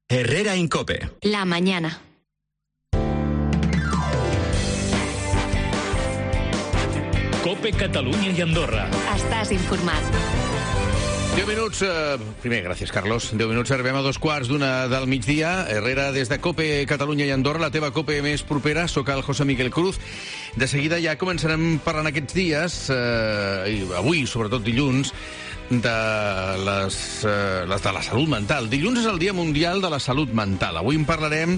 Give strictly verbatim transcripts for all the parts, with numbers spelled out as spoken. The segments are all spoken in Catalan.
Herrera Incope. La mañana. Cope Catalunya i Andorra. Estàs informat. deu minuts... Eh, primer, gràcies, Carlos. deu minuts, arribem a dos quarts d'una del migdia. Herrera, des de Cope Catalunya i Andorra, la teva Cope més propera. Soc el José Miguel Cruz. De seguida ja començarem parlant aquests dies, eh, i avui, sobretot dilluns, de les, eh, les de la salut mental. Dilluns és el Dia Mundial de la Salut Mental. Avui en parlarem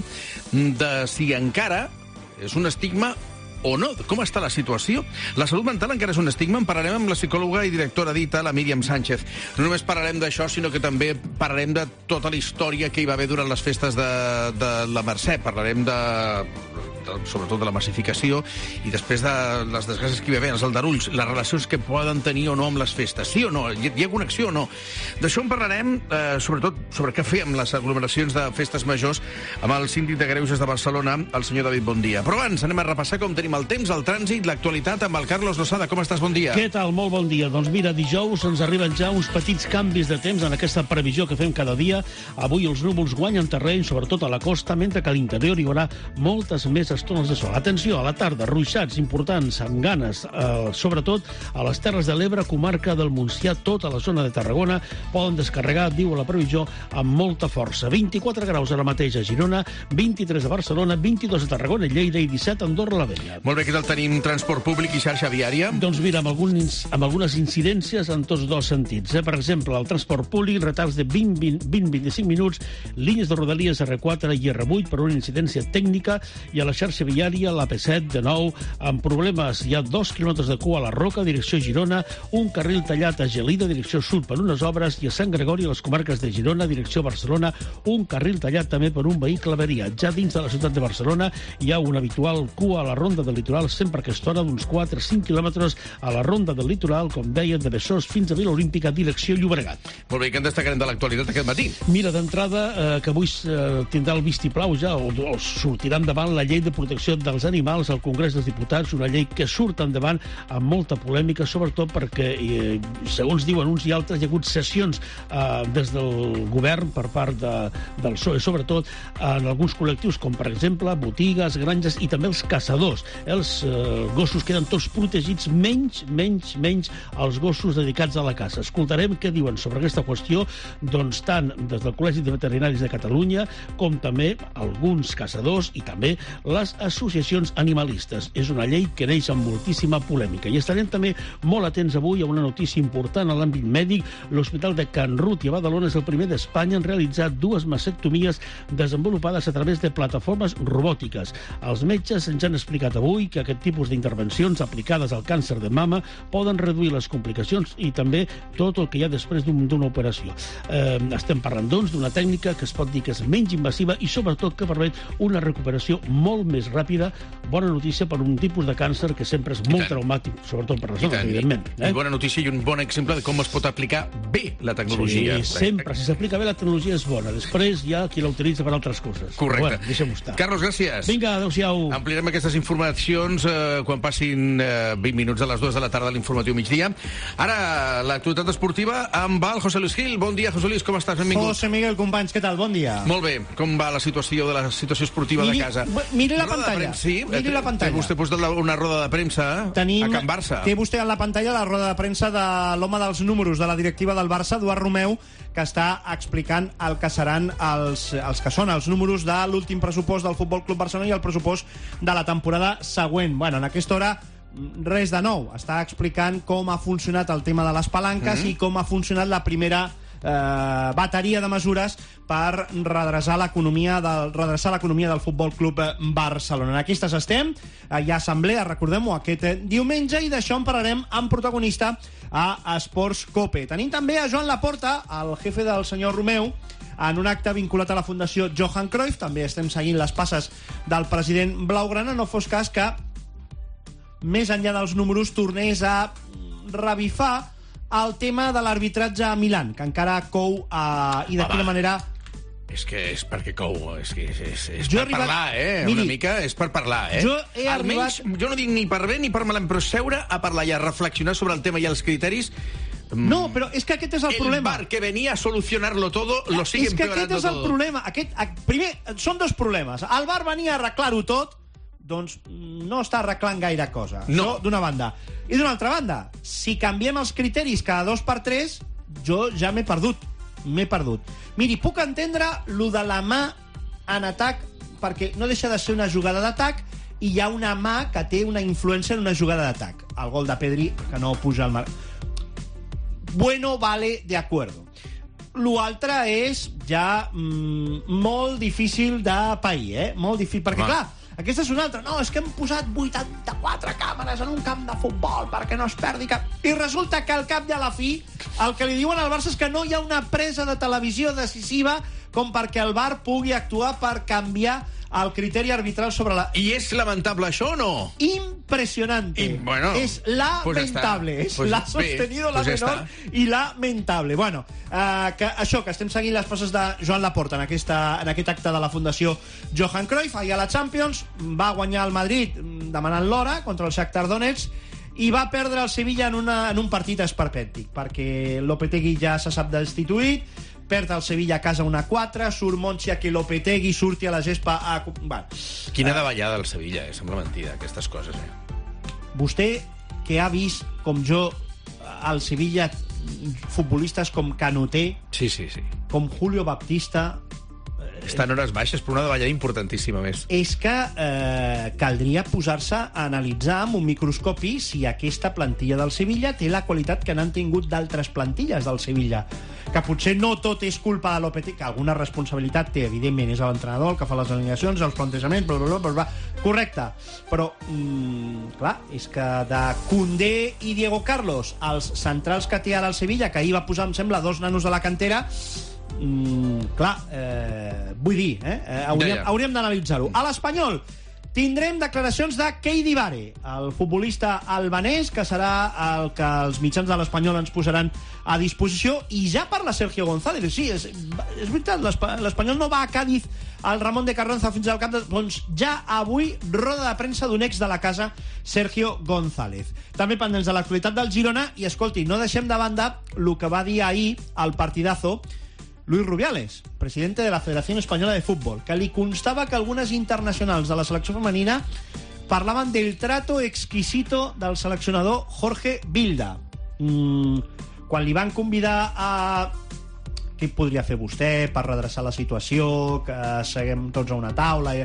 de si encara és un estigma o no. Com està la situació? La salut mental encara és un estigma. En parlarem amb la psicòloga i directora d'I T A, la Míriam Sánchez. No només parlarem d'això, sinó que també parlarem de tota la història que hi va haver durant les festes de, de la Mercè. Parlarem de, de, sobretot de la massificació i després de les desgràcies que hi va haver, els aldarulls, les relacions que poden tenir o no amb les festes. Sí o no? Hi, hi ha connexió o no? D'això en parlarem, eh, sobretot sobre què fer amb les aglomeracions de festes majors, amb el síndic de Greuges de Barcelona, el senyor David Bondia. Però abans anem a repassar com tenim el temps, el trànsit, l'actualitat amb el Carlos Losada. Com estàs? Bon dia. Què tal? Molt bon dia. Doncs mira, dijous ens arriben ja uns petits canvis de temps en aquesta previsió que fem cada dia. Avui els núvols guanyen terreny, sobretot a la costa, mentre que a l'interior hi haurà moltes més estones de sol. Atenció, a la tarda, ruixats importants, amb ganes, eh, sobretot a les Terres de l'Ebre, comarca del Montsià, tota la zona de Tarragona, poden descarregar, diu la previsió, amb molta força. vint-i-quatre graus ara mateix a Girona, vint-i-tres a Barcelona, vint-i-dos a Tarragona i Lleida i disset a Andorra la Vella. Molt bé, què tal tenim transport públic i xarxa viària? Doncs mira, amb, alguns, amb algunes incidències en tots dos sentits. Eh? Per exemple, el transport públic, retards de vint a vint-i-cinc minuts, línies de Rodalies erre quatre i erre vuit per una incidència tècnica, i a la xarxa viària, la P set, de nou, amb problemes. Hi ha dos quilòmetres de cua a la Roca, direcció Girona, un carril tallat a Gelida, direcció sud, per unes obres, i a Sant Gregori, a les comarques de Girona, direcció Barcelona, un carril tallat també per un vehicle avariat. Ja dins de la ciutat de Barcelona hi ha una habitual cua a la ronda del litoral, sempre a aquesta hora, d'uns quatre a cinc quilòmetres a la ronda del litoral, com deien, de Besòs fins a Vila Olímpica, direcció Llobregat. Molt bé, què en destacarem de l'actualitat aquest matí? Mira, d'entrada, eh, que avui eh, tindrà el vistiplau ja, o, o sortirà endavant la llei de protecció dels animals al Congrés dels Diputats, una llei que surt endavant amb molta polèmica, sobretot perquè, eh, segons diuen uns i altres, hi ha hagut sessions eh, des del govern per part de, del P S O E, sobretot en alguns col·lectius, com per exemple botigues, granges i també els caçadors. Els eh, gossos queden tots protegits, menys, menys, menys els gossos dedicats a la caça. Escoltarem què diuen sobre aquesta qüestió, doncs tant des del Col·legi de Veterinaris de Catalunya com també alguns caçadors i també les associacions animalistes. És una llei que neix amb moltíssima polèmica. I estarem també molt atents avui a una notícia important a l'àmbit mèdic. L'Hospital de Can Ruti a Badalona és el primer d'Espanya en realitzar dues mastectomies desenvolupades a través de plataformes robòtiques. Els metges ens han explicat avui que aquest tipus d'intervencions aplicades al càncer de mama poden reduir les complicacions i també tot el que hi ha després d'una operació. Eh, estem parlant, doncs, d'una tècnica que es pot dir que és menys invasiva i sobretot que permet una recuperació molt més ràpida. Bona notícia per un tipus de càncer que sempre és molt traumàtic, sobretot per les dones, evidentment. Eh? I bona notícia i un bon exemple de com es pot aplicar bé la tecnologia. Sí, sempre. Si s'aplica bé la tecnologia és bona. Després hi ha qui la utilitza per altres coses. Correcte. Bueno, deixem-ho estar. Carlos, gràcies. Vinga, adéu-siau. Ampliarem aquestes informacions eh, quan passin eh, vint minuts a les dues de la tarda a l'informatiu migdia. Ara, l'actualitat esportiva amb el José Luis Gil. Bon dia, José Luis, com estàs? Benvingut. José Miguel, companys, què tal? Bon dia. Molt bé. Com va la situació de la situació esportiva miri, de casa? Miri la roda pantalla. Premsa, sí, miri la pantalla. Té vostè posat una roda de premsa Tenim, a Can Barça. Té vostè en la pantalla la roda de premsa de l'home dels números de la directiva del Barça, Eduard Romeu, que està explicant el que seran els, els que són els números de l'últim pressupost del Futbol Club Barcelona i el pressupost de la temporada següent. Bueno, en aquesta hora res de nou. Està explicant com ha funcionat el tema de les palanques mm-hmm. i com ha funcionat la primera eh, bateria de mesures per redreçar l'economia del, redreçar l'economia del Futbol Club Barcelona. En aquestes estem, hi ha assemblea, recordem-ho, aquest diumenge, i d'això en parlarem amb protagonista a Esports Cope. Tenim també a Joan Laporta, el jefe del senyor Romeu, en un acte vinculat a la Fundació Johan Cruyff. També estem seguint les passes del president blaugrana, no fos cas que més enllà dels números tornés a revifar el tema de l'arbitratge a Milán, que encara cou eh, i de quina manera... És que és perquè cou, és, que és, és, és Jo per arribat... parlar, eh? Miri, una mica és per parlar, eh? Jo he Almenys, arribat... jo no dic ni per bé ni per malament, però seure a parlar i a reflexionar sobre el tema i els criteris No, però és que aquest és el, el problema. VAR que venía a solucionarlo todo lo sigue és que empeorando aquest és el todo. problema. Aquest, primer, són dos problemes. El VAR venia a arreglar-ho tot, doncs no està arreglant gaire cosa. No. Això d'una banda. I d'una altra banda, si canviem els criteris cada dos per tres, jo ja m'he perdut. M'he perdut. Miri, puc entendre lo de la mà en atac, perquè no deixa de ser una jugada d'atac i hi ha una mà que té una influència en una jugada d'atac. El gol de Pedri, que no puja al mar. Bueno, vale, de acuerdo. L'altre és ja mm, molt difícil de pair, eh? Molt difícil, perquè, Home. clar, aquesta és una altra. No, és que hem posat vuitanta-quatre càmeres en un camp de futbol perquè no es perdi cap... I resulta que al cap i a la fi el que li diuen al Barça és que no hi ha una presa de televisió decisiva com perquè el VAR pugui actuar per canviar el criteri arbitral sobre la... I és lamentable això o no? Impresionante. I, bueno, es pues lamentable. ja es pues, la bé, sostenido, pues la ja menor està. i lamentable. Bueno, eh, que això, que estem seguint les passes de Joan Laporta en, aquesta, en aquest acte de la Fundació Johan Cruyff. Ahir a la Champions va guanyar el Madrid demanant l'hora contra el Shakhtar Donetsk i va perdre el Sevilla en, una, en un partit esperpèntic, perquè Lopetegui ja se sap destituït, perd el Sevilla a casa una quatre, surt Monchi a que Lopetegui surti a la gespa a... Bueno, Quina davallada del Sevilla, eh? Sembla mentida, aquestes coses, eh? vostè, que ha vist, com jo, al Sevilla futbolistes com Canuté, Sí, sí, sí. com Julio Baptista, Està en hores baixes, però una davallada importantíssima més. és que eh, caldria posar-se a analitzar amb un microscopi si aquesta plantilla del Sevilla té la qualitat que n'han tingut d'altres plantilles del Sevilla. Que potser no tot és culpa de Lopetegui, que alguna responsabilitat té, evidentment, és l'entrenador el que fa les alineacions, els plantejaments, bla, bla, bla, bla, bla. Correcte. Però, mm, clar, és que de Koundé i Diego Carlos, els centrals que té ara el Sevilla, que ahir va posar, em sembla, dos nanos de la cantera, Mm, clar, eh, vull dir, eh, eh, hauríem, Ja, ja. hauríem d'analitzar-ho. A l'Espanyol tindrem declaracions de Keidi Bare, el futbolista albanès, que serà el que els mitjans de l'Espanyol ens posaran a disposició, i ja parla Sergio González. Sí, és, és veritat, l'Espa- l'Espanyol no va a Cádiz al Ramon de Carranza fins al cap de... Doncs ja avui, roda de premsa d'un ex de la casa, Sergio González. També pendents de l'actualitat del Girona, i escolti, no deixem de banda el que va dir ahir al partidazo Luis Rubiales, presidente de la Federación Española de Fútbol, que li constava que algunes internacionals de la selecció femenina parlaven del trato exquisito del seleccionador Jorge Vilda. Mm, quan li van convidar a... Què podria fer vostè per redreçar la situació, que seguem tots a una taula...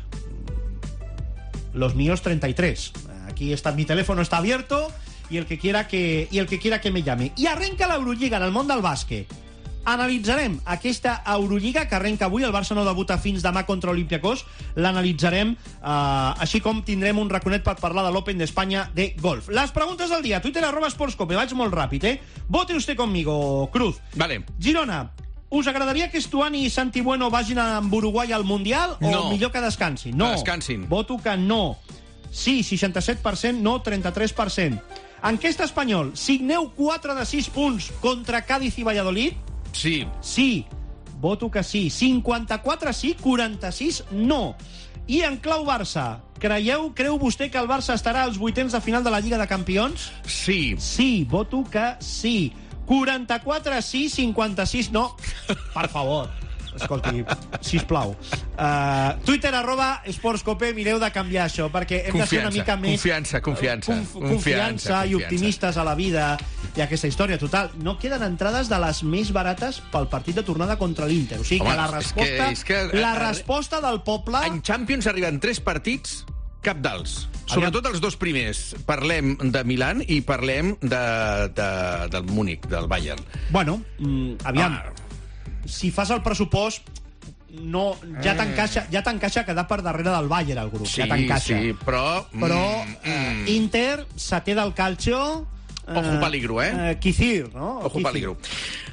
Los míos treinta y tres. Aquí está, mi teléfono está abierto y el que quiera que, y el que, quiera que me llame. I arrenca l'Eurolliga en el món del bàsquet. Analitzarem aquesta Eurolliga que arrenca avui, el Barça no debuta fins demà contra Olympiacos, l'analitzarem, eh, així com tindrem un raconet per parlar de l'Open d'Espanya de golf. Les preguntes del dia, Twitter arroba Sportscope, vaig molt ràpid, eh? Vote usted conmigo, Cruz. Vale. Girona, us agradaria que Estuani i Santi Bueno vagin amb Uruguai al Mundial o No. millor que descansin? No. Que descansin. Voto que no. Sí, seixanta-set per cent, no, trenta-tres per cent. Enquesta espanyol, signeu quatre de sis punts contra Cádiz i Valladolid? Sí. Sí, voto que sí. cinquanta-quatre sí, quaranta-sis no. I en clau Barça, creieu, creu vostè que el Barça estarà als vuitens de final de la Lliga de Campions? Sí. Sí, voto que sí. quaranta-quatre sí, cinquanta-sis no. Per favor. Escolti, sisplau. Uh, Twitter, arroba Sportscope, mireu de canviar això, perquè hem de ser una mica més... Confiança, confiança. Conf confiança i optimistes a la vida i aquesta història. Total, no queden entrades de les més barates pel partit de tornada contra l'Inter. O sigui, Home, que la és resposta, que- és que- la resposta del poble... En Champions arriben tres partits cabdals. Sobretot els dos primers. Parlem de Milan i parlem de, de, del Múnich, del Bayern. Bueno, mm, aviam, Ah. si fas el pressupost, no, ja t'encaixa ja t'encaixa quedar per darrere del Bayern, el grup. Sí, ja t'encaixa. sí, però... Però mm, eh, mm. Inter, setè del calcio... Ojo peligro, eh? eh Quizir, no? Ojo Quizir. peligro.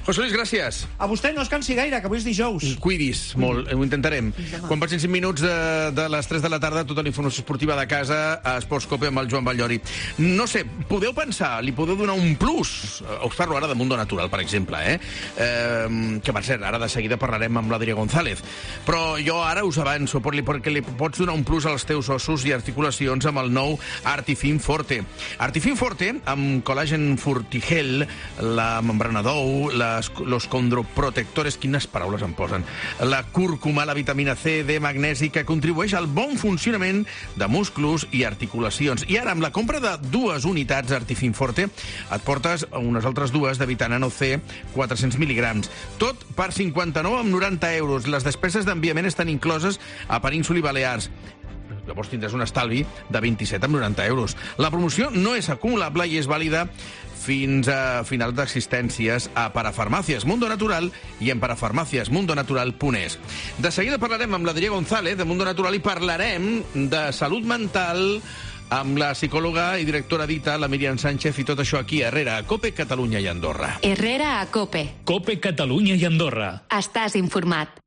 José Luis, gràcies. A vostè no es cansi gaire, que avui és dijous. Cuidis molt, ho intentarem. Quan passin cinc minuts de, de les tres de la tarda, tota la informació esportiva de casa a Esports Cope amb el Joan Batllori. No sé, podeu pensar, li podeu donar un plus? Us parlo ara de Mundo Natural, per exemple, eh? eh que per cert, ara de seguida parlarem amb l'Adrià González. Però jo ara us avanço, perquè li pots donar un plus als teus ossos i articulacions amb el nou Artifin Forte. Artifin Forte, amb col·lagen Fortigel, la membrana d'ou, les, los condroprotectores, quines paraules em posen, la cúrcuma, la vitamina C, D, magnesi, que contribueix al bon funcionament de músculs i articulacions. I ara, amb la compra de dues unitats Artifin Forte, et portes unes altres dues de vitamina C, quatre-cents mil·ligrams. Tot per cinquanta-nou amb noranta euros. Les despeses d'enviament estan incloses a Península i Balears. Llavors tindràs un estalvi de vint-i-set amb noranta euros. La promoció no és acumulable i és vàlida fins a final d'existències a Parafarmàcies Mundo Natural i en parafarmàcies mundo natural punt es. De seguida parlarem amb l'Adrià González de Mundo Natural i parlarem de salut mental amb la psicòloga i directora d'I T A, la Míriam Sánchez, i tot això aquí a Herrera, a Cope, Catalunya i Andorra. Herrera a Cope. Cope, Catalunya i Andorra. Estàs informat.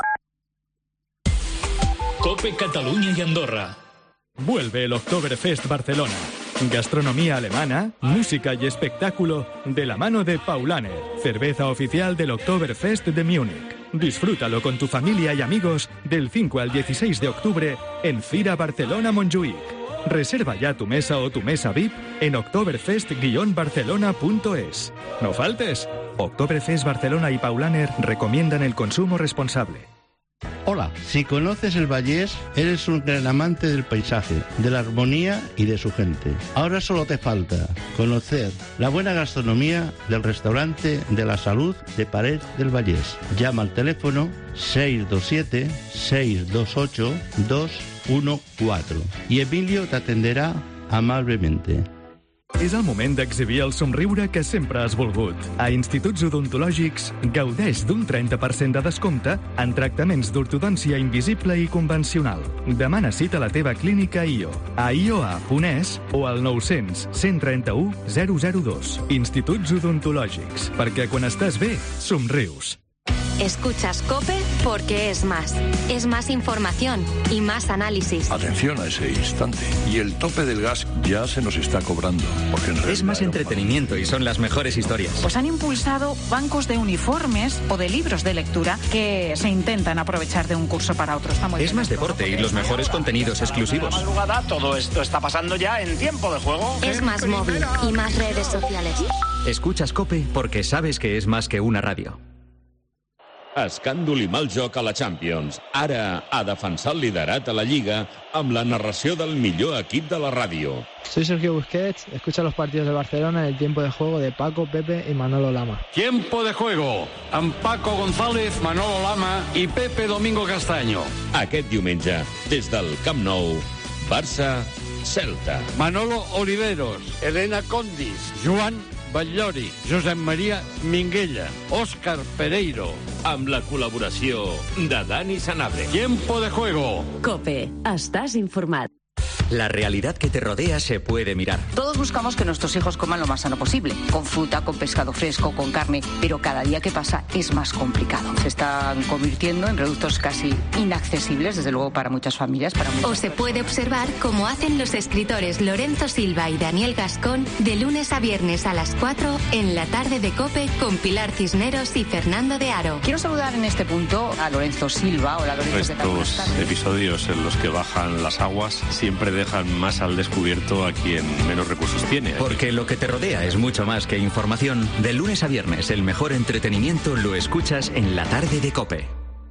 Cope, Cataluña y Andorra. Vuelve el Oktoberfest Barcelona. Gastronomía alemana, música y espectáculo de la mano de Paulaner, cerveza oficial del Oktoberfest de Múnich. Disfrútalo con tu familia y amigos del cinco al dieciséis de octubre en Fira Barcelona Montjuïc. Reserva ya tu mesa o tu mesa V I P en oktoberfest guion barcelona punto es. No faltes. Oktoberfest Barcelona y Paulaner recomiendan el consumo responsable. Hola, si conoces el Vallés, eres un gran amante del paisaje, de la armonía y de su gente. Ahora solo te falta conocer la buena gastronomía del restaurante de la Salud de Pared del Vallés. Llama al teléfono seis dos siete, seis dos ocho, dos uno cuatro y Emilio te atenderá amablemente. És el moment d'exhibir el somriure que sempre has volgut. A Instituts Odontològics gaudeix d'un trenta per cent de descompte en tractaments d'ortodòncia invisible i convencional. Demana cita a la teva clínica I O, a i o a punt es o al nou cents, cent trenta-u, zero zero dos. Instituts Odontològics, perquè quan estàs bé, somrius. Escuchas COPE porque es más. Es más información y más análisis. Atención a ese instante. Y el tope del gas ya se nos está cobrando. Porque en es más entretenimiento y son las mejores historias. Pues han impulsado bancos de uniformes o de libros de lectura que se intentan aprovechar de un curso para otro. Está muy es más deporte y los mejores contenidos exclusivos. Madrugada, todo esto está pasando ya en tiempo de juego. Es más móvil y más redes sociales. Escuchas COPE porque sabes que es más que una radio. Escàndol i mal joc a la Champions. Ara ha defensat el liderat a la Lliga amb la narració del millor equip de la ràdio. Soy Sergio Busquets, escucha los partidos de Barcelona en el tiempo de juego de Paco, Pepe y Manolo Lama. Tiempo de juego amb Paco González, Manolo Lama i Pepe Domingo Castaño. Aquest diumenge, des del Camp Nou, Barça, Celta. Manolo Oliveros, Elena Condis, Joan Batllori, Josep Maria Minguella, Òscar Pereiro. Amb la col·laboració de Dani Sanabria. Tiempo de juego. COPE. Estás informat. La realidad que te rodea se puede mirar. Todos buscamos que nuestros hijos coman lo más sano posible, con fruta, con pescado fresco, con carne, pero cada día que pasa es más complicado. Se están convirtiendo en productos casi inaccesibles, desde luego para muchas familias. Para muchas o se puede observar cómo hacen los escritores Lorenzo Silva y Daniel Gascón de lunes a viernes a las cuatro en la tarde de COPE con Pilar Cisneros y Fernando de Aro. Quiero saludar en este punto a Lorenzo Silva. Hola, Lorenzo. Estos episodios en los que bajan las aguas siempre dejan más al descubierto a quien menos recursos tiene. Porque lo que te rodea es mucho más que información. De lunes a viernes, el mejor entretenimiento lo escuchas en la tarde de COPE.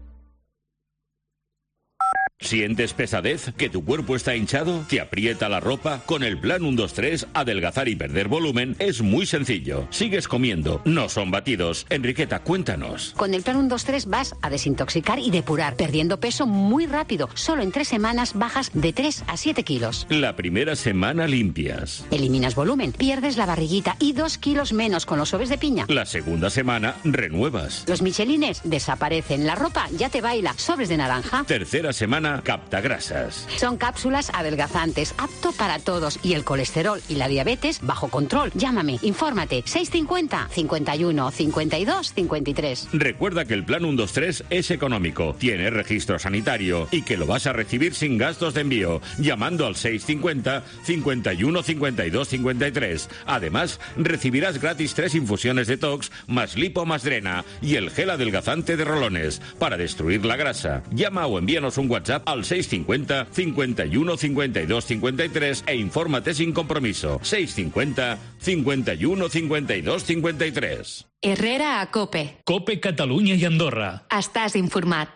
¿Sientes pesadez? ¿Que tu cuerpo está hinchado? ¿Te aprieta la ropa? Con el plan uno dos tres, adelgazar y perder volumen es muy sencillo. Sigues comiendo, no son batidos. Enriqueta, cuéntanos. Con el plan uno dos tres vas a desintoxicar y depurar, perdiendo peso muy rápido. Solo en tres semanas bajas de tres a siete kilos. La primera semana limpias. Eliminas volumen, pierdes la barriguita y dos kilos menos con los sobres de piña. La segunda semana renuevas. Los michelines desaparecen, la ropa ya te baila, sobres de naranja. Tercera semana Barcelona Captagrasas. Son cápsulas adelgazantes, apto para todos, y el colesterol y la diabetes bajo control. Llámame, infórmate, seiscientos cincuenta, cincuenta y uno, cincuenta y dos, cincuenta y tres. Recuerda que el plan ciento veintitrés es económico, tiene registro sanitario y que lo vas a recibir sin gastos de envío, llamando al seiscientos cincuenta, cincuenta y uno, cincuenta y dos, cincuenta y tres. Además, recibirás gratis tres infusiones de Tox, más lipo más drena y el gel adelgazante de rolones para destruir la grasa. Llama o envíanos un WhatsApp al seiscientos cincuenta, cincuenta y uno, cincuenta y dos, cincuenta y tres e infórmate sin compromiso. seiscientos cincuenta, cincuenta y uno, cincuenta y dos, cincuenta y tres. Herrera a Cope. Cope Catalunya i Andorra. Estàs informat.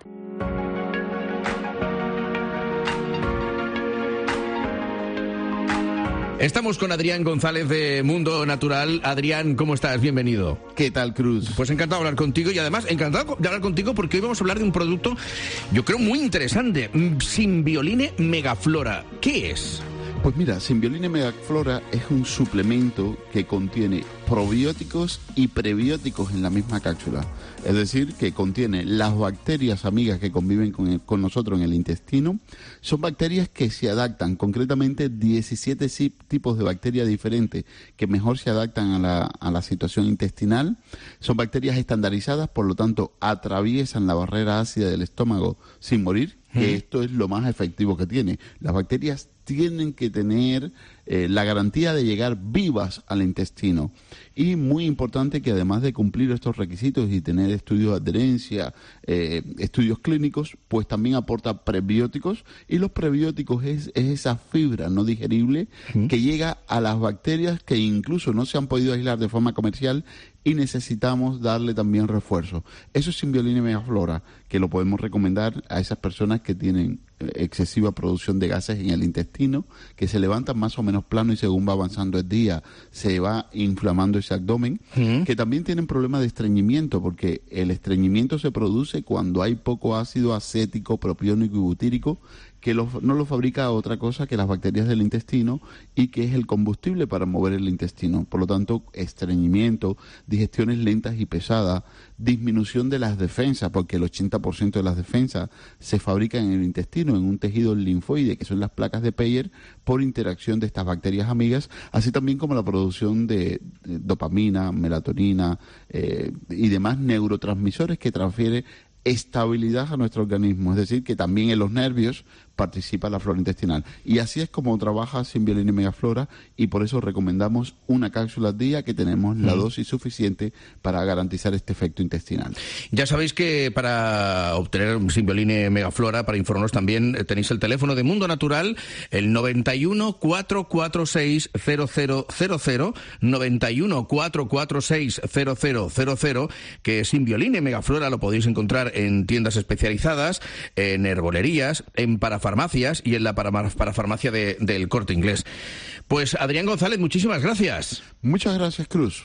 Estamos con Adrián González de Mundo Natural. Adrián, ¿cómo estás? Bienvenido. ¿Qué tal, Cruz? Pues encantado de hablar contigo y además encantado de hablar contigo porque hoy vamos a hablar de un producto, yo creo, muy interesante. Symbioline Megaflora. ¿Qué es? Pues mira, Symbioline Megaflora es un suplemento que contiene probióticos y prebióticos en la misma cápsula. Es decir, que contiene las bacterias amigas que conviven con, el, con nosotros en el intestino. Son bacterias que se adaptan, concretamente diecisiete tipos de bacterias diferentes que mejor se adaptan a la, a la situación intestinal. Son bacterias estandarizadas, por lo tanto atraviesan la barrera ácida del estómago sin morir, que esto es lo más efectivo que tiene. Las bacterias tienen que tener eh, la garantía de llegar vivas al intestino. Y muy importante que además de cumplir estos requisitos y tener estudios de adherencia, eh, estudios clínicos, pues también aporta prebióticos. Y los prebióticos es, es esa fibra no digerible ¿Mm? que llega a las bacterias que incluso no se han podido aislar de forma comercial y necesitamos darle también refuerzo. Eso es Symbioline Megaflora, que lo podemos recomendar a esas personas que tienen excesiva producción de gases en el intestino, que se levantan más o menos plano y según va avanzando el día se va inflamando ese abdomen, ¿Mm? que también tienen problemas de estreñimiento, porque el estreñimiento se produce cuando hay poco ácido acético, propiónico y butírico, que lo, no lo fabrica otra cosa que las bacterias del intestino y que es el combustible para mover el intestino. Por lo tanto, estreñimiento, digestiones lentas y pesadas, disminución de las defensas, porque el ochenta por ciento de las defensas se fabrican en el intestino, en un tejido linfoide, que son las placas de Peyer, por interacción de estas bacterias amigas, así también como la producción de, de dopamina, melatonina eh, y demás neurotransmisores que transfiere estabilidad a nuestro organismo, es decir, que también en los nervios participa la flora intestinal. Y así es como trabaja Symbioline Megaflora y por eso recomendamos una cápsula al día, que tenemos la mm. dosis suficiente para garantizar este efecto intestinal. Ya sabéis que para obtener Symbioline Megaflora, para informarnos también, tenéis el teléfono de Mundo Natural, el noventa y uno, cuatrocientos cuarenta y seis, cero cero cero cero, noventa y uno, cuatrocientos cuarenta y seis, cero cero cero cero, que Symbioline Megaflora lo podéis encontrar en tiendas especializadas, en herbolerías, en parafarmacias y en la parafarmacia de, del Corte Inglés. Pues Adrián González, muchísimas gracias. Muchas gracias, Cruz.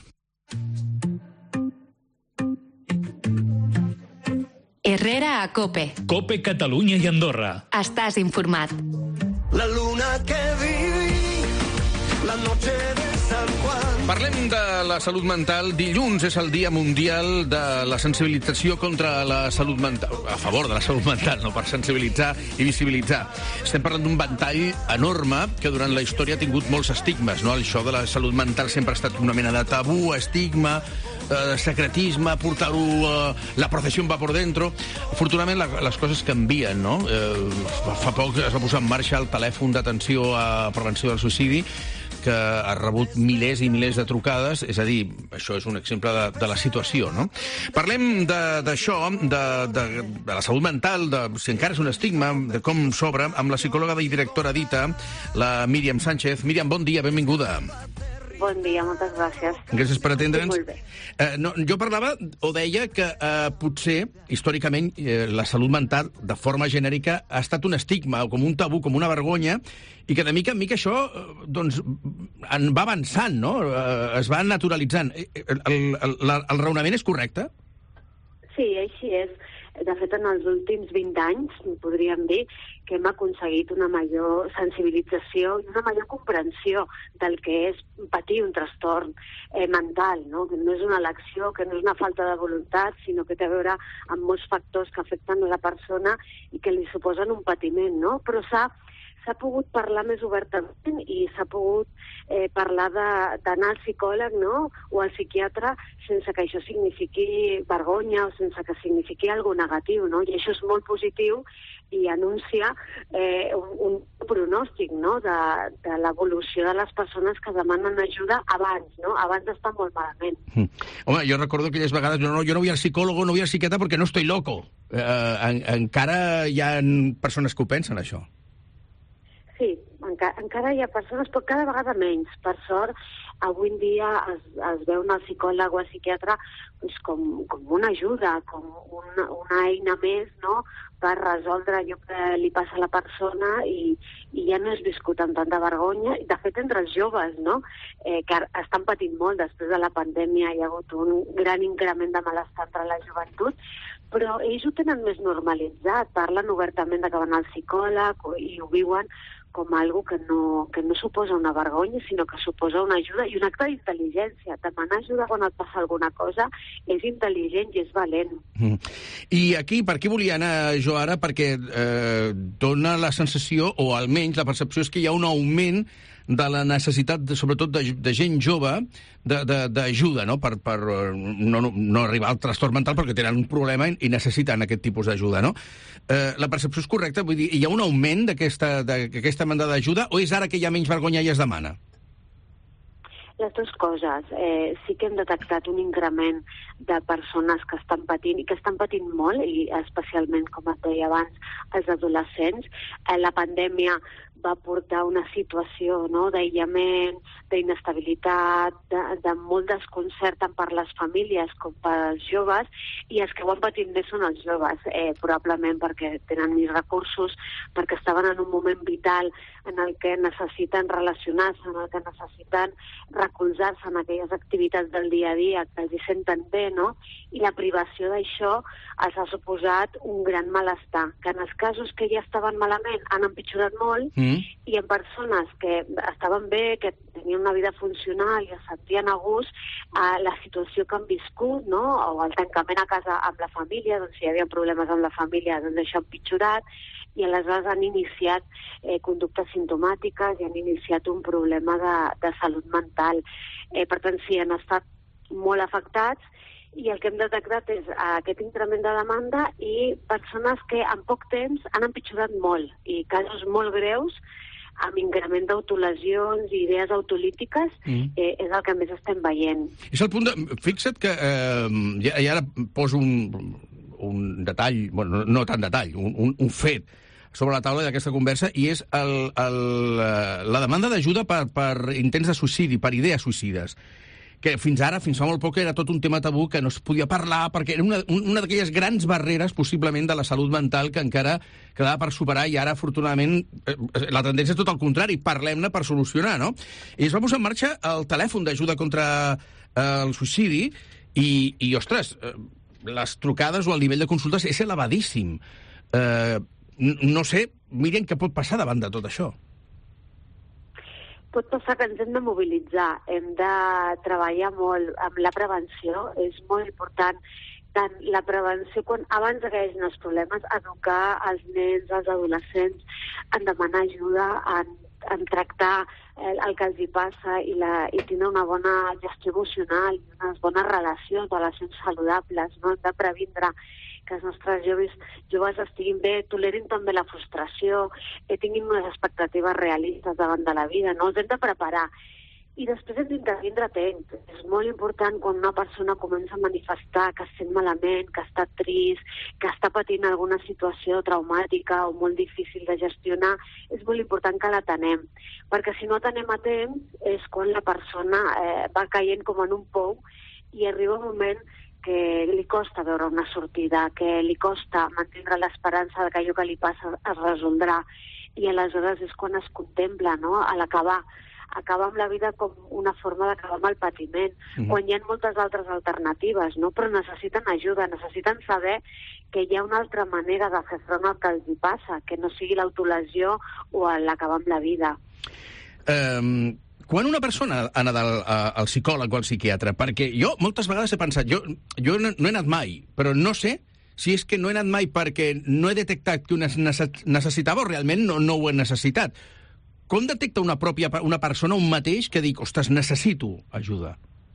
Herrera a Cope. Cope Catalunya i Andorra. Estàs informat. La luna que viví, la noche de San Juan. Parlem de la salut mental. Dilluns és el Dia Mundial de la sensibilització contra la salut mental, a favor de la salut mental, no per sensibilitzar i visibilitzar. Estem parlant d'un ventall enorme que durant la història ha tingut molts estigmes, no? Això de la salut mental sempre ha estat una mena de tabú, estigma, eh, secretisme, portar-ho... Eh, la professió va por dentro. Afortunadament la, les coses canvien, no? Eh, fa poc es va posar en marxa el telèfon d'atenció a prevenció del suïcidi, que ha rebut milers i milers de trucades, és a dir, això és un exemple de, de la situació, no? Parlem d'això, de, de, de, de la salut mental, de si encara és un estigma, de com s'obre, amb la psicòloga i directora d'I T A, la Míriam Sánchez. Míriam, bon dia, benvinguda. Bon dia, moltes gràcies. Gràcies per atendre'ns. Molt bé. Eh, no, jo parlava o deia que eh, potser, històricament, eh, la salut mental, de forma genèrica, ha estat un estigma, o com un tabú, com una vergonya, i que de mica en mica això eh, doncs, en va avançant, no? Eh, es va naturalitzant. El, el, el, el raonament és correcte? Sí, així és. De fet, en els últims vint anys, podríem dir, que hem aconseguit una major sensibilització i una major comprensió del que és patir un trastorn eh, mental, no? Que no és una elecció, que no és una falta de voluntat, sinó que té a veure amb molts factors que afecten a la persona i que li suposen un patiment, no? Però s'ha s'ha pogut parlar més obertament i s'ha pogut eh, parlar d'anar al psicòleg, no?, o al psiquiatre sense que això signifiqui vergonya o sense que signifiqui alguna negatiu, no? I això és molt positiu i anuncia eh, un, un pronòstic, no?, de, de l'evolució de les persones que demanen ajuda abans, no? Abans d'estar molt malament. Mm. Home, jo recordo aquelles vegades, no, no, jo no vull al psicòleg, no vull al psiquiatre perquè no estoy loco. Eh, en, encara hi ha persones que ho pensen, això. Sí, enca encara hi ha persones, però cada vegada menys. Per sort, avui en dia es, es veu el psicòleg o el psiquiatre pues, com, com una ajuda, com una, una eina més, no?, per resoldre allò que li passa a la persona i, i ja no és viscut amb tanta vergonya. De fet, entre els joves, no?, eh, que estan patint molt després de la pandèmia, hi ha hagut un gran increment de malestar entre la joventut, però ells ho tenen més normalitzat, parlen obertament de que van al psicòleg i ho viuen com algo que no, que no suposa una vergonya, sinó que suposa una ajuda i un acte d'intel·ligència. Demanar ajuda quan et passa alguna cosa és intel·ligent i és valent. Mm. I aquí, per què volia anar jo ara? Perquè eh, dona la sensació, o almenys la percepció, és que hi ha un augment de la necessitat, de, sobretot de, de gent jove, d'ajuda, no? Per, per no, no arribar al trastorn mental perquè tenen un problema i, i necessiten aquest tipus d'ajuda, no? Eh, la percepció és correcta? Vull dir, hi ha un augment d'aquesta mena d'ajuda o és ara que hi ha menys vergonya i es demana? Les dues coses. Eh, sí que hem detectat un increment de persones que estan patint, i que estan patint molt, i especialment, com et deia abans, els adolescents. Eh, la pandèmia va portar una situació, no?, d'aïllament, d'inestabilitat, de, de molt desconcert tant per les famílies com pels joves, i els que ho han patit més són els joves, eh, probablement perquè tenen més recursos, perquè estaven en un moment vital en el que necessiten relacionar-se, en el que necessiten recolzar-se en aquelles activitats del dia a dia que els hi senten bé, no? I la privació d'això els ha suposat un gran malestar, que en els casos que ja estaven malament han empitjorat molt, mm. i en persones que estaven bé, que tenien una vida funcional i es sentien a gust, eh, la situació que han viscut, no?, o el tancament a casa amb la família, doncs si hi havia problemes amb la família, doncs això ha empitjorat, i aleshores han iniciat eh, conductes simptomàtiques i han iniciat un problema de, de salut mental. Eh, per tant, sí, han estat molt afectats, i el que hem detectat és aquest increment de demanda i persones que en poc temps han empitjorat molt, i casos molt greus, amb increment d'autolesions i idees autolítiques, mm. eh, és el que més estem veient. És el punt de... Fixa't que, eh, ja, ja ara poso un, un detall, bueno, no tant detall, un, un, un fet sobre la taula d'aquesta conversa, i és el, el, la demanda d'ajuda per, per intents de suïcidi, per idees suïcides, que fins ara, fins fa molt poc, era tot un tema tabú que no es podia parlar, perquè era una, una d'aquelles grans barreres, possiblement, de la salut mental que encara quedava per superar, i ara, afortunadament, la tendència és tot el contrari, parlem-ne per solucionar, no? I es va posar en marxa el telèfon d'ajuda contra eh, el suïcidi, i, i, ostres, eh, les trucades o el nivell de consultes és elevadíssim. Eh, no sé, miren què pot passar davant de tot això. Pot passar que ens hem de mobilitzar, hem de treballar molt amb la prevenció, és molt important tant la prevenció, quan abans que hi hagi els problemes, educar els nens, els adolescents, en demanar ajuda, en, en tractar el, el que els hi passa i, la, i tenir una bona gestió emocional, unes bones relacions, relacions saludables, no? Hem de previndre que els nostres joves, joves estiguin bé, tolerin també la frustració, que tinguin unes expectatives realistes davant de la vida, no? Els hem de preparar. I després hem d'intervindre a temps. És molt important quan una persona comença a manifestar que es sent malament, que està trist, que està patint alguna situació traumàtica o molt difícil de gestionar, és molt important que l'atenem. Perquè si no atenem a temps és quan la persona eh, va caient com en un pou i arriba un moment que li costa veure una sortida, que li costa mantenir l'esperança de que allò que li passa es resoldrà. I aleshores és quan es contempla, no?, a l'acabar. Acabar amb la vida com una forma d'acabar amb el patiment, mm-hmm. quan hi ha moltes altres alternatives, no? Però necessiten ajuda, necessiten saber que hi ha una altra manera de fer front al que els hi passa, que no sigui l'autolesió o l'acabar amb la vida. Um, quan una persona ha anat al, al psicòleg o al psiquiatre, perquè jo moltes vegades he pensat, jo, jo no, no he anat mai, però no sé si és que no he anat mai perquè no he detectat que ho necessitava o realment no, no ho he necessitat. Com detecta una, pròpia, una persona, un mateix, que dic, ostres, necessito ajuda?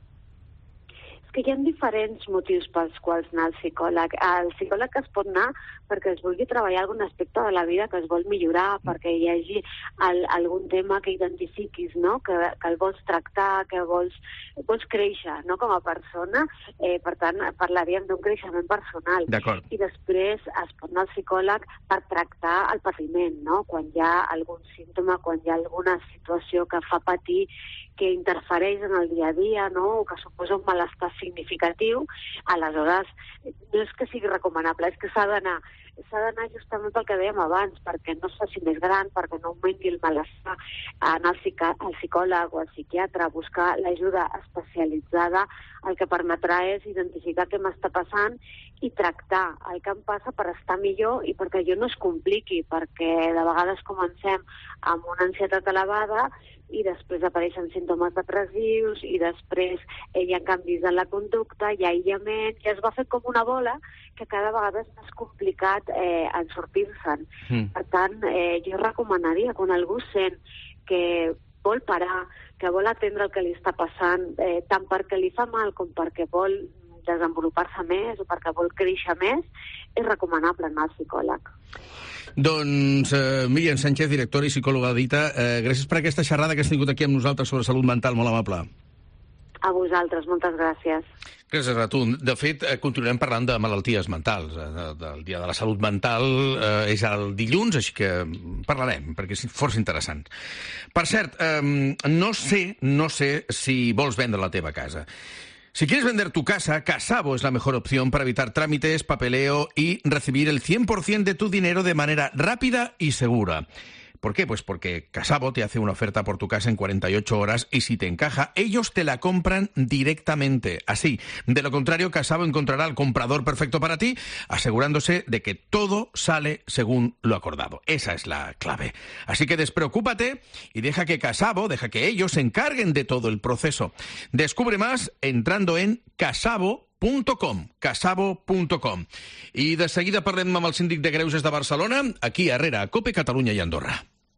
Que hi ha diferents motius pels quals anar al psicòleg. El psicòleg es pot anar perquè es vulgui treballar algun aspecte de la vida que es vol millorar, perquè hi hagi el, algun tema que identifiquis, no? que, que el vols tractar, que vols, vols créixer, no? com a persona. Eh, per tant, parlaríem d'un creixement personal. I després es pot anar al psicòleg per tractar el patiment, no? Quan hi ha algun símptoma, quan hi ha alguna situació que fa patir, que interfereix en el dia a dia, no? o que suposa un malestar significatiu, aleshores no és que sigui recomanable, és que s'ha d'anar. S'ha d'anar justament pel que dèiem abans, perquè no es faci més gran, perquè no augmenti el malestar, anar al, al psicòleg o al psiquiatre, buscar l'ajuda especialitzada, el que permetrà és identificar què m'està passant i tractar el que em passa per estar millor i perquè jo no es compliqui, perquè de vegades comencem amb una ansietat elevada i després apareixen símptomes depressius i després hi ha canvis en la conducta, hi ha aïllament, i es va fer com una bola que cada vegada és més complicat eh, en sortir-se'n. Mm. Per tant, eh, jo recomanaria quan algú sent que vol parar, que vol atendre el que li està passant, eh, tant perquè li fa mal com perquè vol desenvolupar-se més o perquè vol créixer més, és recomanable anar al psicòleg. Doncs eh, Míriam Sánchez, directora i psicòloga d'Ita, eh, gràcies per aquesta xerrada que has tingut aquí amb nosaltres sobre salut mental, molt amable. A vosaltres, moltes gràcies. Gràcies a tu. De fet, eh, continuarem parlant de malalties mentals. Eh, del Dia de la Salut Mental eh, és el dilluns, així que parlarem, perquè és força interessant. Per cert, eh, no sé, no sé si vols vendre la teva casa. Si quieres vender tu casa, Casabo es la mejor opción para evitar trámites, papeleo y recibir el cien por ciento de tu dinero de manera rápida y segura. ¿Por qué? Pues porque Casabo te hace una oferta por tu casa en cuarenta y ocho horas y si te encaja, ellos te la compran directamente. Así. De lo contrario, Casabo encontrará al comprador perfecto para ti, asegurándose de que todo sale según lo acordado. Esa es la clave. Así que despreocúpate y deja que Casabo, deja que ellos se encarguen de todo el proceso. Descubre más entrando en casabo punto com, casabo punto com. I de seguida parlem amb el síndic de Greuges de Barcelona, aquí a Herrera, a COPE, Catalunya i Andorra.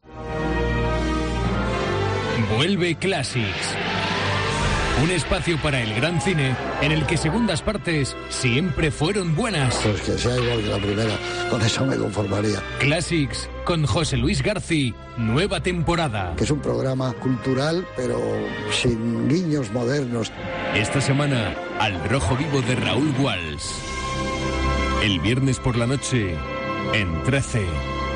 Vuelve Classics. Un espacio para el gran cine en el que segundas partes siempre fueron buenas. Pues que sea igual que la primera, con eso me conformaría. Classics con José Luis García, nueva temporada. Que es un programa cultural, pero sin guiños modernos. Esta semana, Al rojo vivo de Raúl Walsh. El viernes por la noche, en trece.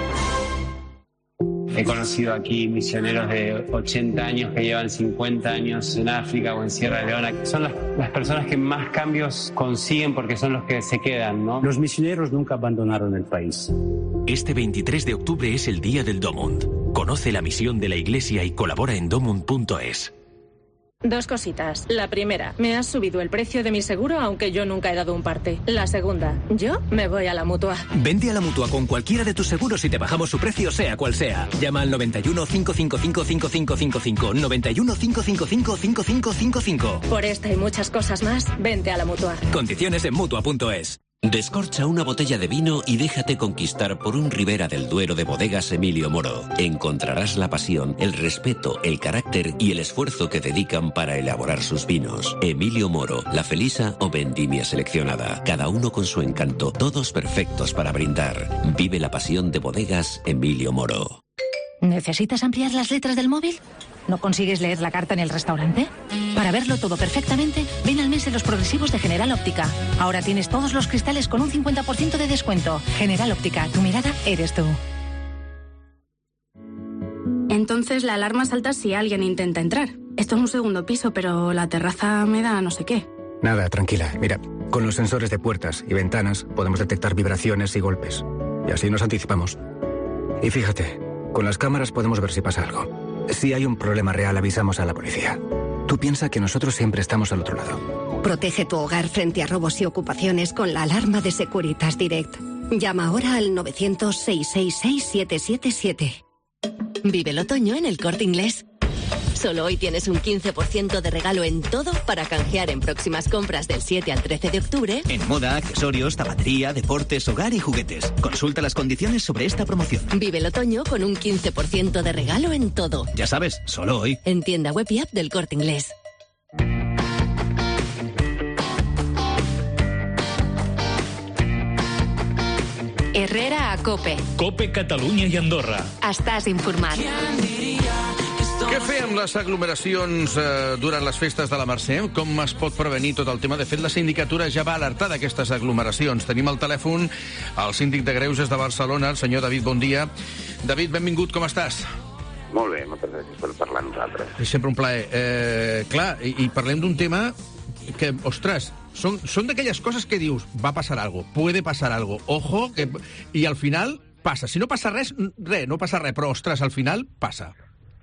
He conocido aquí misioneros de ochenta años que llevan cincuenta años en África o en Sierra Leona. Son las, las personas que más cambios consiguen porque son los que se quedan, ¿no? Los misioneros nunca abandonaron el país. Este veintitrés de octubre es el Día del Domund. Conoce la misión de la Iglesia y colabora en domund punto es. Dos cositas. La primera, me has subido el precio de mi seguro aunque yo nunca he dado un parte. La segunda, yo me voy a la Mutua. Vente a la Mutua con cualquiera de tus seguros y te bajamos su precio sea cual sea. Llama al noventa y uno, cinco cinco cinco, cinco cinco cinco cinco, noventa y uno, cinco cinco cinco, cinco cinco cinco cinco. Por esta y muchas cosas más, vente a la Mutua. Condiciones en mutua punto es. Descorcha una botella de vino y déjate conquistar por un Ribera del Duero de Bodegas Emilio Moro. Encontrarás la pasión, el respeto, el carácter y el esfuerzo que dedican para elaborar sus vinos. Emilio Moro, La Felisa o Vendimia Seleccionada. Cada uno con su encanto, todos perfectos para brindar. Vive la pasión de Bodegas Emilio Moro. ¿Necesitas ampliar las letras del móvil? ¿No consigues leer la carta en el restaurante? Para verlo todo perfectamente, ven al mes de los progresivos de General Óptica. Ahora tienes todos los cristales con un cincuenta por ciento de descuento. General Óptica, tu mirada eres tú. Entonces la alarma salta si alguien intenta entrar. Esto es un segundo piso, pero la terraza me da no sé qué. Nada, tranquila. Mira, con los sensores de puertas y ventanas podemos detectar vibraciones y golpes. Y así nos anticipamos. Y fíjate, con las cámaras podemos ver si pasa algo. Si hay un problema real, avisamos a la policía. Tú piensa que nosotros siempre estamos al otro lado. Protege tu hogar frente a robos y ocupaciones con la alarma de Securitas Direct. Llama ahora al nueve cero cero, seis seis seis, siete siete siete. Vive el otoño en El Corte Inglés. Solo hoy tienes un quince por ciento de regalo en todo para canjear en próximas compras del siete al trece de octubre. En moda, accesorios, zapatería, deportes, hogar y juguetes. Consulta las condiciones sobre esta promoción. Vive el otoño con un quince por ciento de regalo en todo. Ya sabes, solo hoy. En tienda web y app del Corte Inglés. Herrera a COPE. COPE Catalunya i Andorra. Estàs informat. Què fer amb les aglomeracions eh, durant les festes de la Mercè? Com es pot prevenir tot el tema? De fet, la sindicatura ja va alertar d'aquestes aglomeracions. Tenim al telèfon el síndic de Greuges de Barcelona, el senyor David, bon dia. David, benvingut, com estàs? Molt bé, moltes gràcies per parlar amb nosaltres. És sempre un plaer. Eh, clar, i, i parlem d'un tema que, ostres, són, són d'aquelles coses que dius, va passar algo, puede pasar algo, ojo, que... i al final passa. Si no passa res, res, no passa res, però, ostres, al final passa.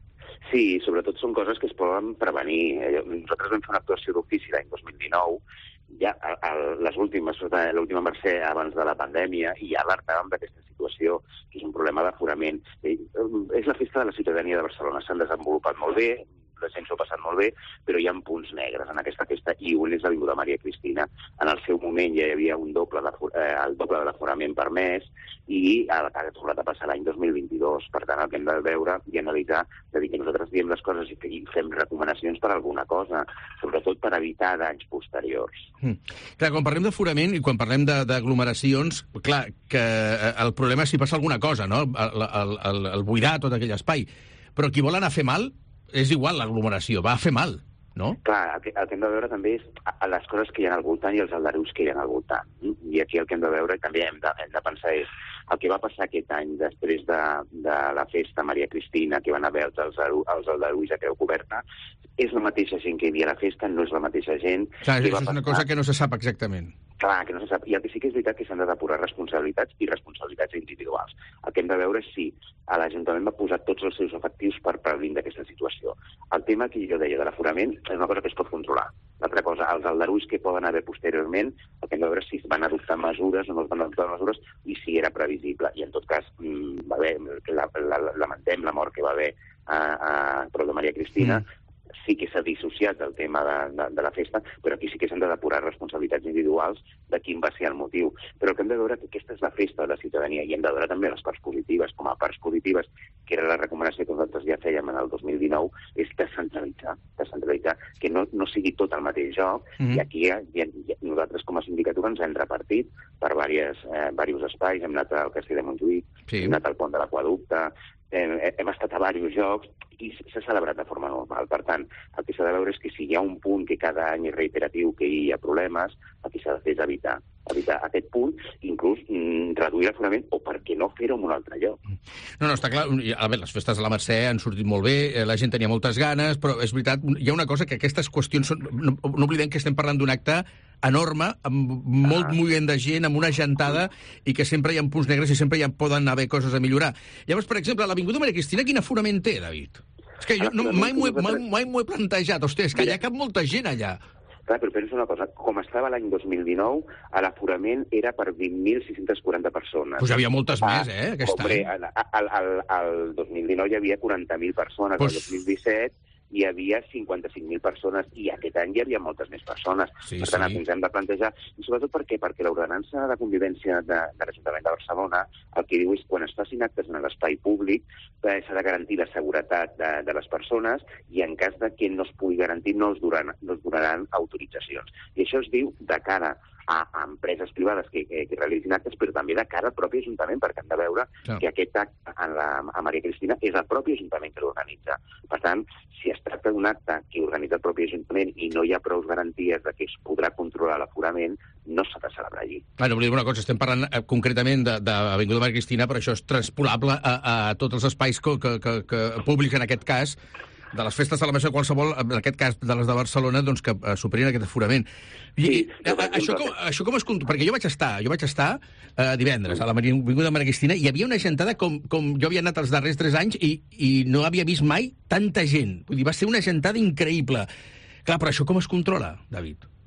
Sí, sobretot són coses que es poden prevenir. Nosaltres vam fer una actuació d'ofici l'any dos mil dinou, ja a, a les últimes, l'última Mercè abans de la pandèmia, i ja alertàvem d'aquesta situació, que és un problema d'aforament. És la festa de la ciutadania de Barcelona, s'han desenvolupat molt bé, la gent s'ho ha passat molt bé, però hi ha punts negres en aquesta festa, i un és l'Avinguda Maria Cristina. En el seu moment ja hi havia un doble de, eh, el doble de l'aforament permès, i ha tornat a passar l'any dos mil vint-i-dos. Per tant, el que hem de veure i analitzar, de dir que nosaltres diem les coses i fem recomanacions per alguna cosa, sobretot per evitar danys posteriors. Mm. Clar, quan parlem d'aforament i quan parlem d'aglomeracions, clar, que el problema és si passa alguna cosa, no? El, el, el, el buidar tot aquell espai. Però qui vol anar a fer mal, és igual l'aglomeració, va a fer mal, no? Clar, el que, el que hem de veure també és les coses que hi ha al voltant i els aldarulls que hi ha al voltant. I aquí el que hem de veure i també hem de, hem de pensar és el que va passar aquest any després de, de la festa Maria Cristina, que van haver els, els aldarulls a Creu Coberta, és la mateixa gent que hi havia a la festa, no és la mateixa gent. Clar, això és una cosa que no se sap exactament. Clar, que no se sap. I el que sí que és veritat que s'han de depurar responsabilitats i responsabilitats individuals. El que hem de veure és si l'Ajuntament va posar tots els seus efectius per prevenir d'aquesta situació. El tema que jo deia de l'aforament és una cosa que es pot controlar. L'altra cosa, els aldarulls que poden haver posteriorment, el que hem de veure és si es van adoptar mesures o no es van adoptar mesures i si era previsible. I en tot cas, va haver, la, la, lamentem la mort que va haver a, a Prou de Maria Cristina, mm. sí que s'ha dissociat del tema de, de, de la festa, però aquí sí que s'han de depurar responsabilitats individuals de quin va ser el motiu. Però el que hem de veure que aquesta és la festa de la ciutadania i hem de veure també les parts positives. Com a parts positives, que era la recomanació que nosaltres ja fèiem en el dos mil dinou, és descentralitzar, descentralitzar, que no, no sigui tot el mateix joc, mm-hmm. i aquí ja, ja, ja, nosaltres com a sindicatura ens hem repartit per diversos, eh, diversos espais, hem anat al Castell de Montjuïc, sí. hem anat al Pont de l'Aqüeducte, hem, hem estat a diversos jocs, i s'ha celebrat de forma normal. Per tant, el que s'ha de veure és que si hi ha un punt que cada any és reiteratiu, que hi ha problemes, el que s'ha de fer és evitar, evitar aquest punt, inclús mm, reduir l'aforament o, per què no, fer-ho en un altre lloc. No, no, està clar. A veure, les festes de la Mercè han sortit molt bé, la gent tenia moltes ganes, però és veritat, hi ha una cosa que aquestes qüestions són... No, no oblidem que estem parlant d'un acte enorme, amb molt ah. moviment de gent, amb una gentada, i que sempre hi ha punts negres i sempre hi poden haver coses a millorar. Llavors, per exemple, l'Avinguda Maria Cristina, quin aforament té, David? És que jo no, mai m'ho he, mai, mai m'ho he plantejat. Hòstia, és que allà cap molta gent, allà. Clar, però pensa una cosa. Com estava l'any dos mil dinou, l'aforament era per vint mil sis-cents quaranta persones. Pues hi havia moltes ah, més, eh, aquest hombre, any. Al, al, al dos mil dinou hi havia quaranta mil persones. Pues... El dos mil disset hi havia cinquanta-cinc mil persones i aquest any hi havia moltes més persones. Sí, per tant, sí. ens hem de plantejar... I sobretot per què? Perquè l'ordenança de convivència de, de l'Ajuntament de Barcelona el que diu és quan es facin actes en l'espai públic eh, s'ha de garantir la seguretat de, de les persones i en cas de que no es pugui garantir no es, duran, no es donaran autoritzacions. I això es diu de cara a, a empreses privades que, que, que realitzin actes, però també de cara al propi Ajuntament, perquè hem de veure Clar. que aquest acte a, la, a Maria Cristina és el propi Ajuntament que l'organitza. Per tant, si es tracta d'un acte que organitza el propi Ajuntament i no hi ha prou garanties de que es podrà controlar l'aforament, no s'ha de celebrar allí. Ah, no oblidem una cosa, estem parlant eh, concretament d'Avinguda Maria Cristina, però això és transpolable a, a tots els espais que, que, que, que públics, en aquest cas, de les festes de la Mercè qualsevol, en aquest cas de les de Barcelona, doncs que eh, superin aquest aforament. I, sí, a, a, això, com, això com es... Perquè jo vaig estar, jo vaig estar eh, divendres a la Avinguda Maria Cristina i hi havia una gentada com, com jo havia anat els darrers tres anys i, i no havia vist mai tanta gent. Vull dir, va ser una gentada increïble. Clar, però això com es controla, David?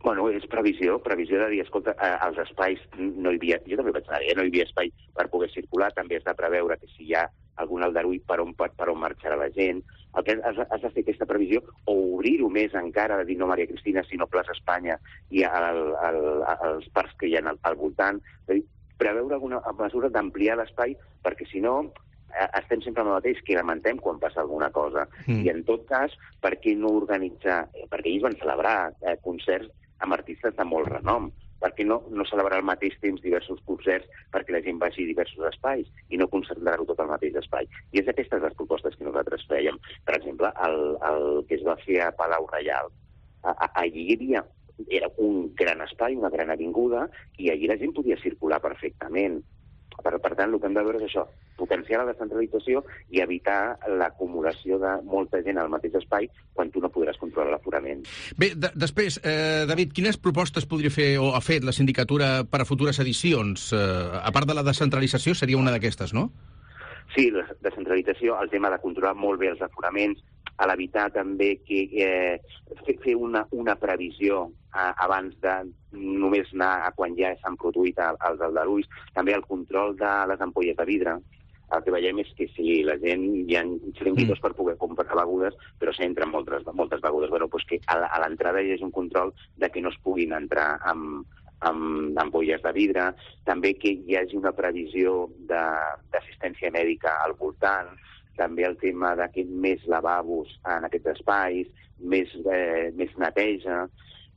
Bueno, és previsió, previsió de dir, escolta, als espais no hi havia, jo també vaig anar, eh? no hi havia espai per poder circular, també has de preveure que si hi ha algun aldarull per on, per, per on marxarà la gent, el que has, has de fer aquesta previsió, o obrir-ho més encara, de dir no Maria Cristina, sinó Plaça Espanya i el, el, els parcs que hi ha al, al voltant, de dir, preveure alguna mesura d'ampliar l'espai, perquè si no estem sempre amb el mateix, que lamentem quan passa alguna cosa. Mm. I en tot cas, per què no organitzar, perquè ells van celebrar eh, concerts amb artistes de molt renom, per què no, no celebrar al mateix temps diversos concerts perquè la gent vagi a diversos espais i no concentrar-ho tot al mateix espai. I és aquestes les propostes que nosaltres fèiem. Per exemple, el, el que es va fer a Palau Reial. A, a, allí hi havia, era un gran espai, una gran avinguda, i allí la gent podia circular perfectament. Per, per tant, el que hem de veure és això, potenciar la descentralització i evitar l'acumulació de molta gent al mateix espai quan tu no podràs controlar l'aforament. Bé, de després, eh, David, quines propostes podria fer o ha fet la sindicatura per a futures edicions? Eh, a part de la descentralització, seria una d'aquestes, no? Sí, la descentralització, el tema de controlar molt bé els aforaments, a l'evitar també que eh, fer una, una previsió eh, abans de només anar a quan ja s'han produït els aldarulls, també el control de les ampolles de vidre. El que veiem és que si la gent hi ha xiringuitos mm. per poder comprar begudes, però s'entren moltes, moltes begudes. Bueno, doncs que a l'entrada hi hagi un control de que no es puguin entrar amb, amb ampolles de vidre, també que hi hagi una previsió d'assistència mèdica al voltant, també el tema de que més lavabos en aquests espais, més, eh, més neteja,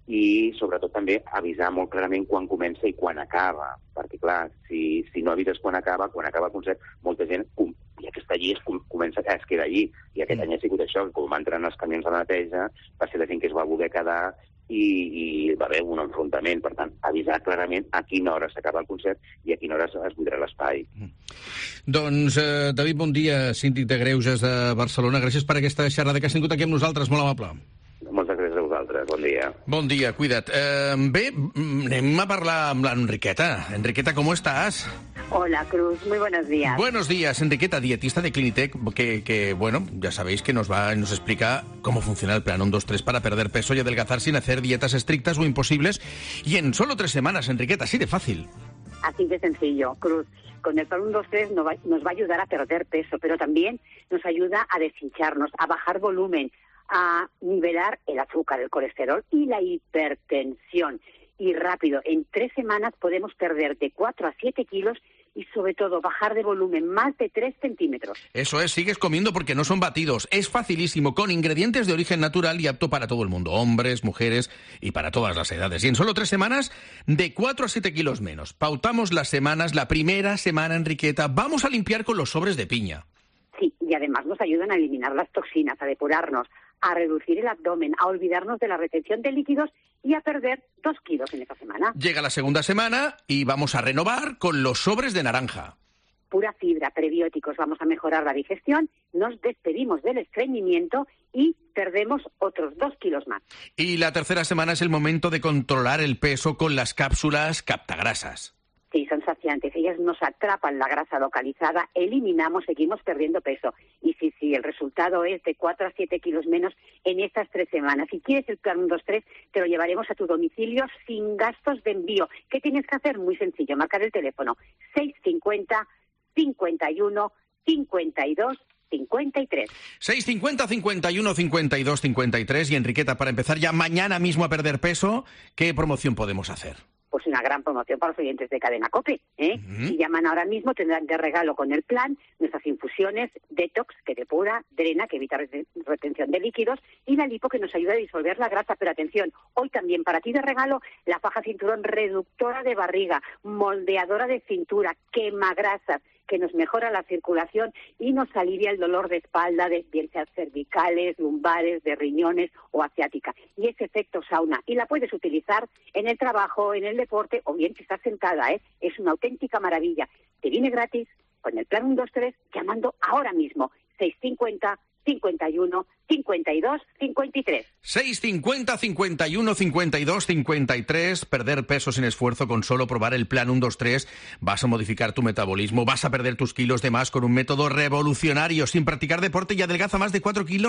i sobretot també avisar molt clarament quan comença i quan acaba, perquè clar, si, si no avises quan acaba, quan acaba el concert, molta gent, com, i aquesta allí es comença, es queda allí, i aquest mm. any ha sigut això, com entren els camions de neteja, va ser la gent que es va voler quedar i, i va haver un enfrontament. Per tant, avisar clarament a quina hora s'acaba el concert i a quina hora es buidarà l'espai. Mm. Doncs, eh, David, bon dia, síndic de Greuges de Barcelona. Gràcies per aquesta xerrada que has tingut aquí amb nosaltres, molt amable. Moltes gràcies a vosaltres, bon dia. Bon dia, cuida't. Eh, bé, anem a parlar amb l'Enriqueta. Enriqueta, ¿cómo estás? Hola, Cruz, muy buenos días. Buenos días, Enriqueta, dietista de Clinitec, que, que, bueno, ya sabéis que nos va, nos explica cómo funciona el plan uno dos tres para perder peso y adelgazar sin hacer dietas estrictas o imposibles, y en solo tres semanas, Enriqueta, así de fácil. Así de sencillo, Cruz. Con el plan uno dos tres nos va, nos va a ayudar a perder peso, pero también nos ayuda a deshincharnos, a bajar volumen, a nivelar el azúcar, el colesterol y la hipertensión. Y rápido, en tres semanas podemos perder de cuatro a siete kilos y sobre todo bajar de volumen más de tres centímetros. Eso es, sigues comiendo porque no son batidos. Es facilísimo, con ingredientes de origen natural y apto para todo el mundo, hombres, mujeres y para todas las edades. Y en solo tres semanas, de cuatro a siete kilos menos. Pautamos las semanas, la primera semana, Enriqueta, vamos a limpiar con los sobres de piña. Sí, y además nos ayudan a eliminar las toxinas, a depurarnos, a reducir el abdomen, a olvidarnos de la retención de líquidos y a perder dos kilos en esta semana. Llega la segunda semana y vamos a renovar con los sobres de naranja. Pura fibra, prebióticos, vamos a mejorar la digestión, nos despedimos del estreñimiento y perdemos otros dos kilos más. Y la tercera semana es el momento de controlar el peso con las cápsulas captagrasas. Sí, son saciantes. Ellas nos atrapan la grasa localizada, eliminamos, seguimos perdiendo peso. Y sí, sí, el resultado es de cuatro a siete kilos menos en estas tres semanas. Si quieres el plan uno dos tres, te lo llevaremos a tu domicilio sin gastos de envío. ¿Qué tienes que hacer? Muy sencillo, marcar el teléfono seis cincuenta, cincuenta y uno, cincuenta y dos, cincuenta y tres. seis cincuenta, cincuenta y uno, cincuenta y dos, cincuenta y tres. Y Enriqueta, para empezar ya mañana mismo a perder peso, ¿qué promoción podemos hacer? Pues una gran promoción para los oyentes de Cadena COPE, ¿eh? Uh-huh. Si llaman ahora mismo tendrán de regalo con el plan nuestras infusiones Detox, que depura, drena, que evita retención de líquidos, y la lipo, que nos ayuda a disolver la grasa. Pero atención, hoy también para ti de regalo la faja cinturón reductora de barriga, moldeadora de cintura, quemagrasas, que nos mejora la circulación y nos alivia el dolor de espalda, de bien sean cervicales, lumbares, de riñones o asiática. Y ese efecto sauna. Y la puedes utilizar en el trabajo, en el deporte o bien si estás sentada, ¿eh? Es una auténtica maravilla. Te viene gratis con el plan uno dos tres llamando ahora mismo seis cincuenta, cincuenta y uno, cincuenta y dos, cincuenta y tres. seis cincuenta, cincuenta y uno, cincuenta y dos, cincuenta y tres. Perder peso sin esfuerzo con solo probar el plan uno dos tres. Vas a modificar tu metabolismo, vas a perder tus kilos de más con un método revolucionario, sin practicar deporte, y adelgaza más de cuatro kilos en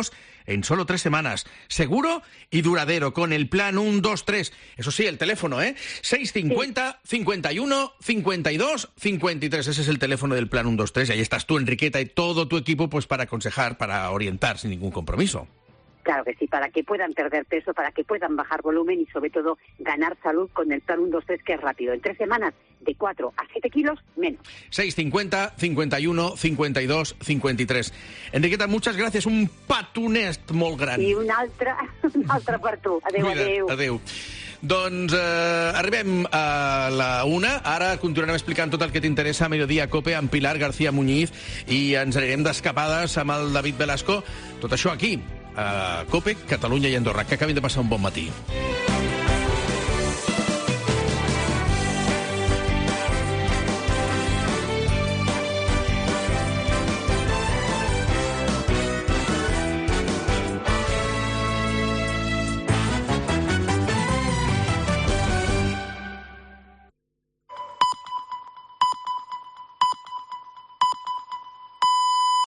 en solo tres semanas. Seguro y duradero con el plan uno dos tres. Eso sí, el teléfono, ¿eh? seis cincuenta, cincuenta y uno, cincuenta y dos, cincuenta y tres. Ese es el teléfono del plan uno dos tres. Y ahí estás tú, Enriqueta, y todo tu equipo pues para aconsejar, para orientar sin ningún compromiso. Claro que sí, para que puedan perder peso, para que puedan bajar volumen y sobre todo ganar salud con el plan uno dos tres, que es rápido. En tres semanas, de cuatro a siete kilos, menos. seis cincuenta, cincuenta y uno, cincuenta y dos, cincuenta y tres. Enriqueta, muchas gracias. Un patonest molt gran. I un altre, un altre per tu. Adéu, Cuida't, adéu. Adéu. Doncs eh, arribem a la una. Ara continuarem explicant tot el que t'interessa a Mediodía Cope amb Pilar García Muñiz i ens anirem d'escapades amb el David Velasco. Tot això aquí, a Cope, Catalunya i Andorra. Que acabin de passar un bon matí.